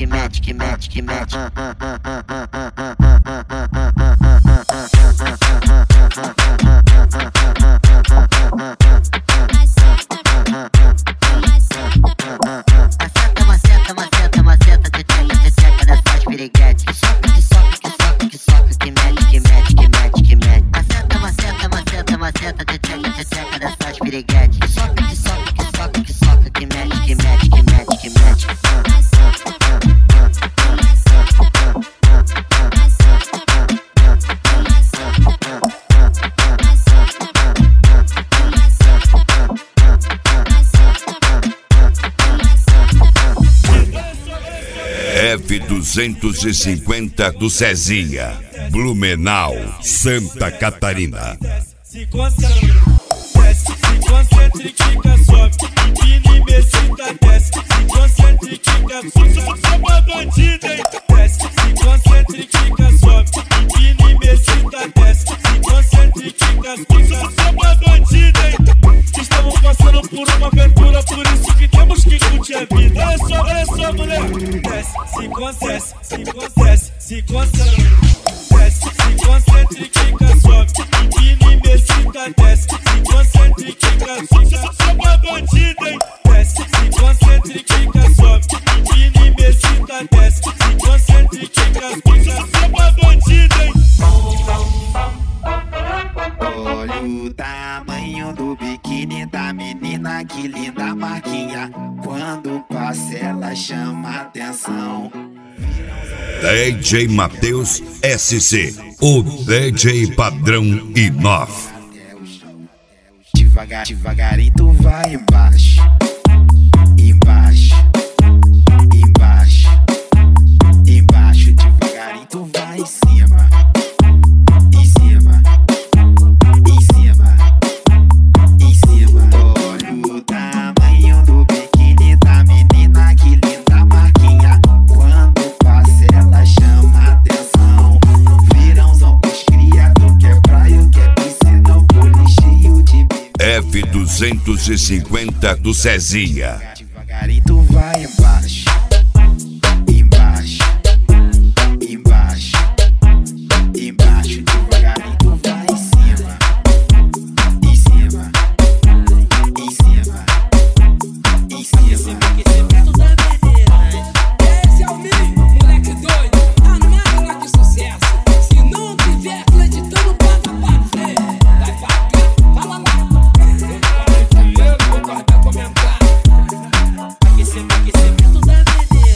que mete, que mete, que mete. F250 do Cezinha, Blumenau, Santa Catarina. Se concentra, desce, se concentra e quica, sobe. Empina e mesita, desce, se concentra e quica, sobe. Só pra bandida, hein? Desce, se concentra e quica, sobe. Empina e mesita, desce, se concentra e quica, sobe. Só pra bandida, hein? Estamos passando por uma aventura, por isso que temos que curtir a vida. Olha só, mulher. Desce, se concentra, se concentra, se concentra. Desce, se concentra e quica, sobe. Empina e mesita, desce, se concentra e quica, sobe. Só pra bandida, hein? Desce, se concentra e quica, sobe. Empina e mesita, desce, se concentra e quica, sobe. Só pra bandida, hein? Olha o tamanho do biquíni da menina, que linda marquinha. Quando passa ela chama atenção. DJ Matheus SC, o DJ padrão I9. Devagar, devagarinho tu vai embaixo, embaixo, embaixo, embaixo. Devagarinho tu vai em cima, em cima, em cima, em cima. Olha o tamanho do biquíni da menina, que linda marquinha. Quando passa ela chama atenção. Virãozão pros criados, que é praia, que é piscina, o bolo cheio de F250 do Cezinha. devagarinho tu vai embaixo.